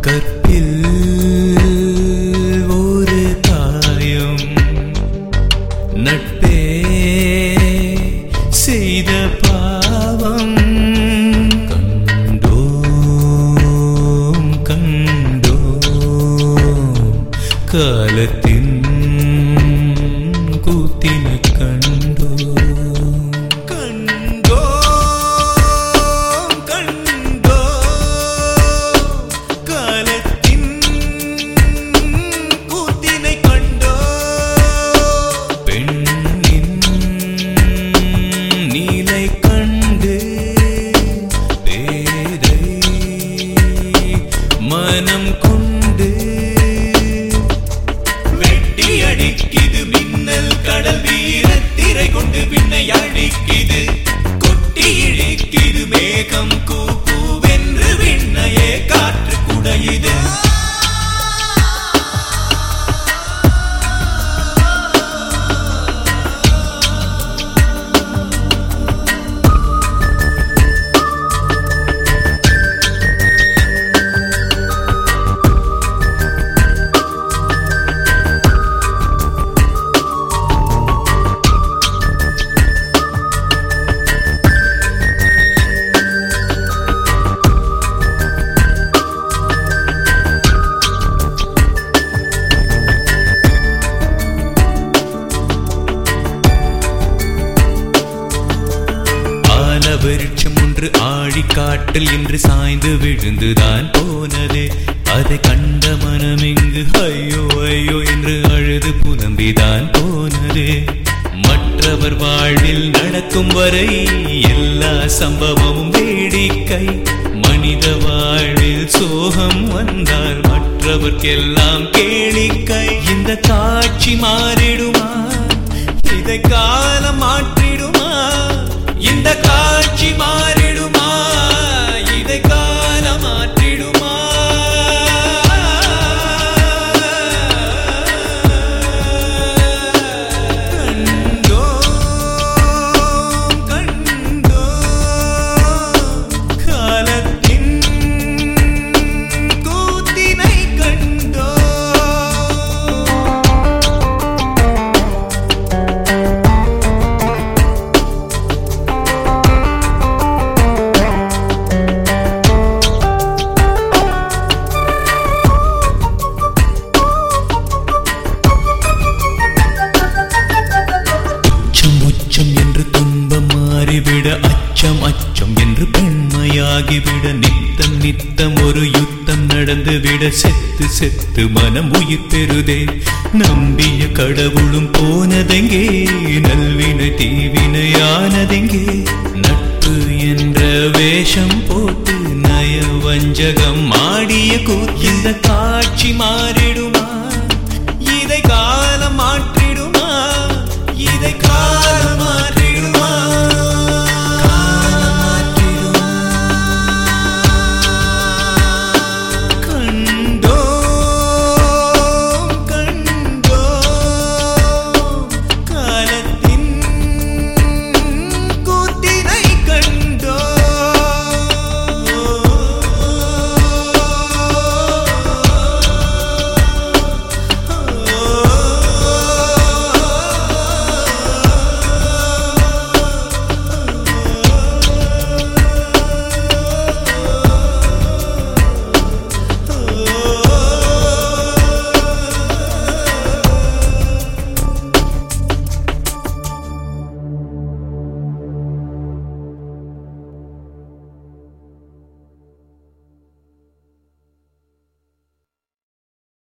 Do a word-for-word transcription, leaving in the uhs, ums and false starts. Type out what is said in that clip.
கற்பில் ஒரு காயம் நட்பே செய்த பாவம் கண்டோம் கண்டோம் காலத்தின் கூத்தினை கண்டோம் கண்டோம் கண்டோம் காலத்தின் கூத்தினை கண்டோம் பெண்ணின் நீலை கண்டு பேதை மனம் கொண்டு வெட்டி அடிக்கிது மின்னல் கடல் வீரத்திரை கொண்டு விண்ணை அடிக்கிது கொட்டி இழிக்கிது மேகம் கூ கூவென்று விண்ணையே காற்று குடையுது விருட்சம் ஒன்று ஆழிக்காட்டில் இன்று சாய்ந்து விழுந்துதான் போனதே அதை கண்ட மனம் இங்கு ஐயோ ஐயோ என்று அழுது புலம்பிதான் போனதே மற்றவர் வாழ்வில் நடக்கும் வரை எல்லா சம்பவமும் வேடிக்கை மனித வாழ்வில் சோகம் வந்தால் மற்றவர்க்கெல்லாம் கேளிக்கை இந்த காட்சி மாறிடுமா இதை காலம் மாற்றிடுமா இந்த காட்சி மாறிடுமா இதை காலம் மாற்றிடுமா கண்டோம் கண்டோம் காலத்தின் கூத்தினை கண்டோம் விட அச்சம் அச்சம் என்று பெண்மையாகிவிட நித்தம் நித்தம் ஒரு யுத்தம் நடந்து விட செத்து செத்து மனம் உயிர் பெறுதே நம்பிய கடவுளும் போனதெங்கே நல்வினை தீவினையானதெங்கே நட்பு என்ற வேஷம் போட்டு நய வஞ்சகம் ஆடிய கூத்து இந்த காட்சி மாறிடுமா இதை காலம் மாற்றிடுமா இதை காலம்